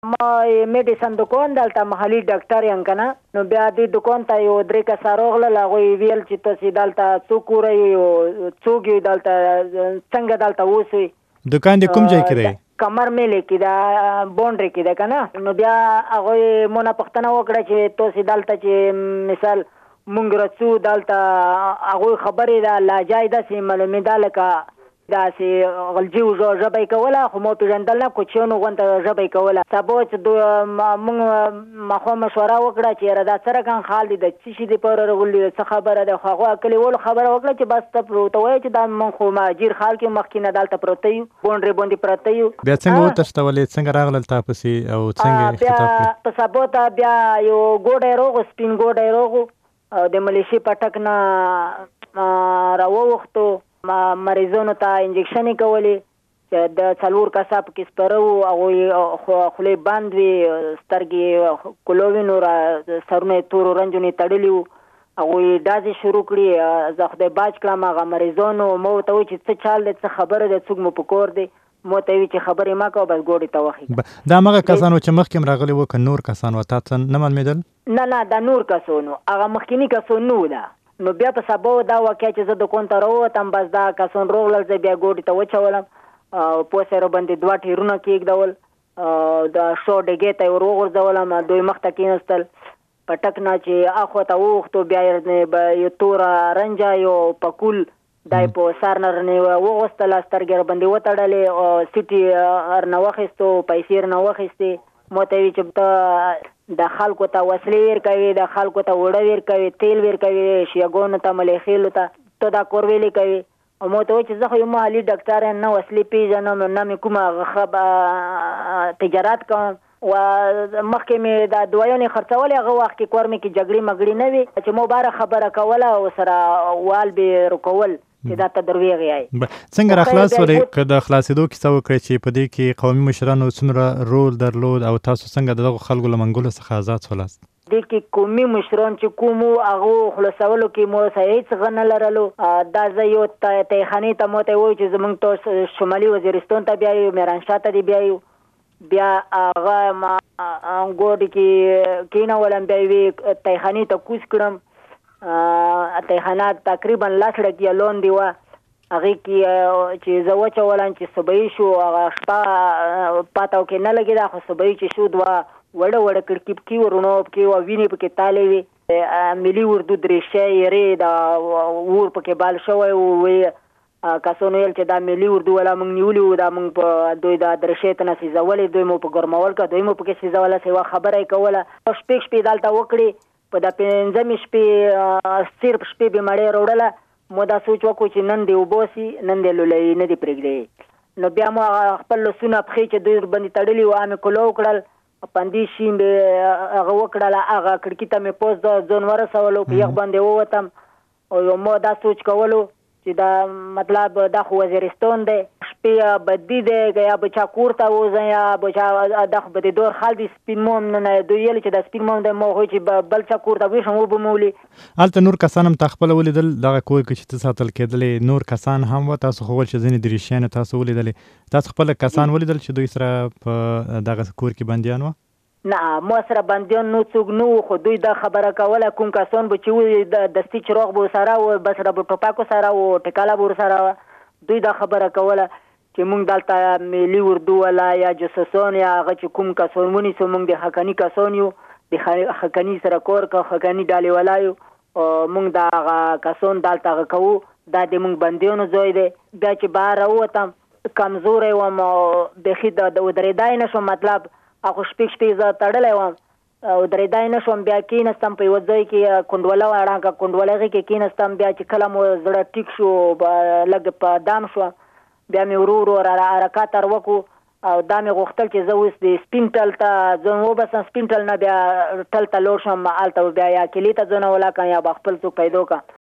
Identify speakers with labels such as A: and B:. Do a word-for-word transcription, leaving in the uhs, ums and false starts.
A: ما میډیسن دکان دلته محلي ډاکټر یم کنه نو بیا دې دکان ته یو درې کسه راغلل هغوی ویل چې تاسې دلته څوک وروئ څوک یو دلته څنګه دلته اوسئ
B: دکان دې کوم ځای کې دی؟
A: کمر میلې کې ده بونډري کې ده کنه نو بیا هغوی مونه پوښتنه وکړه چې تاسې دلته چې مثال مونږ رڅو دلته هغوی خبرې ده لهجه یې داسې معلومېده لکه داسې غلجي ژبه یې کوله خو ما پېژندل نه کوچیانو غونته ژبه یې کوله سبا چې موږ مخوا مشوره وکړه چې یاره دا څه رقم حال دی د څه شي دپاره راغلي څه خبره ده خو هغو کلیوالو خبره وکړه چې بس ته ورته وایه چې دا موږ خو مهاجر حال کې مخکې نه دلته پراته یو بونډرې باندې پراته یو
B: بیا څنګه وتښتولې څنګه راغلل تا پسې او څنګه
A: بیا
B: خطاب کړې؟
A: په سبا ته بیا یو ګوډی راغو سپین ګوډی راغو او د ملیشي پټک نه راووښتو مریضانو ته انجکشن یې کولې چې د څلور کسه پکې سپاره وو هغوی خولې بند وي سترګې کلو وي نو سرونه یې تورو رنجونې تړلي وو هغوی ډازې شروع کړي زه خدای باج کړم هغه مریضانو ما ورته وایي چې څه چال دی څه خبره دی څوک مو په کور دی ما ته یې وي چې خبرې مه کوه بس ګوډې ته وخېږه
B: دا همغه کسان وو چې مخکې هم راغلي وو که نور کسان وو تا ته نه معلومېدل؟
A: نه نه دا نور کسان وو هغه مخکیني کسان نه وو ده نو بیا په سبا دا واقع چې زه دکان ته راووتم بس دا کسان راغلل زه بیا ګوډې ته وچولم پوس یې راباندې دوه ټیرونه کېږدول د شا ډېګۍ ته یې ور وغورځولم دوی مخ ته کېناستل پټک نه چې اخوا ته ووښتو بیا یې یو توره رنجه یو پکول دا یې په سر نه رانې وغوستله سترګې راباندې وتړلې سیټ یې ورنه واخیستو پیسې یې رانه واخیستې ما ته وی چې ته د خلکو ته وسلې ور کوي د خلکو ته وړه ور کوي تیل ور کوي شیګونو ته ملېخېلو ته ته دا کور ویلې کوي او ما ته وایي چې زه خو یو محلي ډاکټر یم نه وسلې پېژنم نه مې کومه تجارت کوم و مخکې مې دا دوايانې خرڅولې هغه وخت کې کور مې کې جګړې مګړې نه وي چې مو باره خبره کوله او سره وال به رکول چې دا ته درویغ یای
B: څنګه راخلاص ولې که د خلاصېدو کیسه وکړئ چې په دې کې قومي مشرانو څومره رول درلود او تاسو څنګه د دغو خلکو له منګولو څخه آزاد سولاست؟
A: دې کې قومي مشران چې کوم وو هغو خلاصولو کې مو سره هېڅ څه نه لرلو دا زه یو تیخانې ته ماته وایي چې زموږ ته شمالي وزیرستان ته بیایو میرانشاه ته دې بیایو بیا هغه ګوډې کې کېنولم بیا یې تیخانې ته کوز کړم تیخانه تقریبا لس ډکیه لاندې وه هغې کې چې زه وچولم چې سبایي شو هغه شپه پاتو کې نه لګېده خو سبایي چې شو دوه وړه وړه کړکي پکې وو رڼا پکې وه وینې پکې تالې وې ملي اردو درېشۍ یېرې د اور پکې بال شوی و وی کسانو ویل چې دا ملي اردو والا موږ نیولي وو دا موږ په دوی د درېشۍ ته نه سیځولې دوی مو په ګرمول که دوی مو پکې سیځوله سیوا خبره یې کوله شپې شپې دلته وکړې په دا پنځمې شپې صرف شپې بیمارۍ راوړله مو دا سوچ وکړو چې نن دې وباسي نن دې لولوي نه دې پرېږدي نو بیا مو خپل لاسونه پښې چې دوی ورباندې تړلي وو هغه مې کلو وکړل پندې شي مې هغه وکړله هغه کړکي ته مې پوس د ځان ورسولو په یخ باندې ووتم او یو ما دا سوچ کولو چې دا مطلب دا خو وزیرستان دی شپې بدي دی که یا به چا کور ته وځم یا به چا دا خو به د دور خال دی سپین موم نه دوی ویل چې دا سپین موم دی ما خو چې بل چا کور ته ویښم وبه مې ولي
B: هلته نور کسان هم تا خپله ولیدل دغه کور کې چې ته ساتل کېدلې نور کسان هم وه تاسو خو ویل چې ځینې دریشیانې تاسو ولیدلې تاسو خپله کسان ولیدل چې دوی سره په دغه کور کې بندیان وه؟
A: نه ما سره بندیان نو څوک نه وو خو دوی دا خبره کوله کوم کسان به چې وي د دستي چراغ به ورسره وو بس را به ټوپک ورسره وو ټکاله به ورسره وه دوی دا خبره کوله چې موږ دلته ملي اردو والا یا جاسوسان یا هغه چې کوم کسان ونیسو موږ د حقاني کسان یو د حقاني سره کار که حقاني ډلې والا یو موږ د هغه کسان دلته هغه کوو دا د موږ بندیانو ځای دی بیا چې بهر راووتم کمزوری وم بیخي د ودرېدی نه شوم مطلب هغه شپې شپې زه تړلی وم او درېدی نه شوم بیا کېناستم په یوه ځای کې کنډوله وه ړنګه کنډوله هغې کې کېناستم بیا چې کله مو زړه ټیک شو لږ په دام شوه بیا مې ورو ورو حرکات ور وکړو او دا مې غوښتل چې زه اوس د سپین ټل ته ځان وباسم سپین ټل نه بیا ټل ته لاړ شم هلته بیا یا کلي ته ځان ولاکم یا به خپل څوک پیدا کړم